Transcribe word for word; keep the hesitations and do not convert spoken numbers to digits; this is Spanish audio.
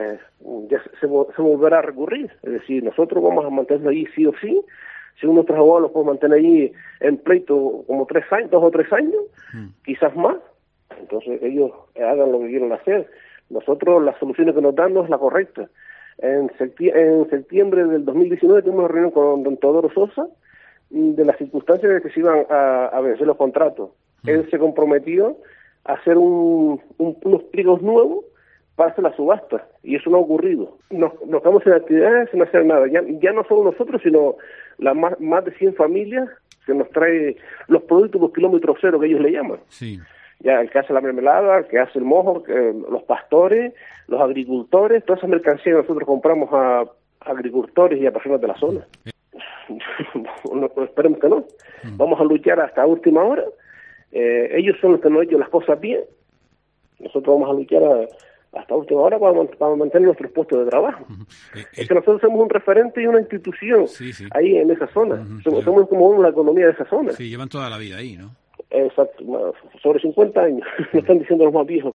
eh, ya se, se, se volverá a recurrir. Es decir, nosotros vamos a mantenerlo ahí sí o sí. Si nuestros abogados los pueden mantener ahí en pleito como tres años, dos o tres años, mm. quizás más, entonces ellos hagan lo que quieran hacer. Nosotros las soluciones que nos dan no es la correcta. En, septi- en septiembre del dos mil diecinueve tuvimos una reunión con don Teodoro Sosa de las circunstancias de que se iban a, a vencer los contratos. Mm. Él se comprometió a hacer un, un, unos pliegos nuevos para hacer la subasta, y eso no ha ocurrido. Nos, nos quedamos en actividades sin hacer nada. Ya, ya no solo nosotros, sino las más, más de cien familias que nos trae los productos por kilómetro cero que ellos le llaman. Sí. Ya el que hace la mermelada, el que hace el mojo, que, los pastores, los agricultores, toda esa mercancía que nosotros compramos a, a agricultores y a personas de la zona. no, esperemos que no. Mm. Vamos a luchar hasta última hora. Eh, ellos son los que nos han hecho las cosas bien. Nosotros vamos a luchar a, hasta última hora para, para mantener nuestros puestos de trabajo. Uh-huh. eh, es que nosotros somos un referente y una institución sí, sí. ahí en esa zona. Uh-huh. Somos, somos como la economía de esa zona. Sí, llevan toda la vida ahí, ¿no? Exacto, sobre cincuenta años, uh-huh. Lo están diciendo los más viejos.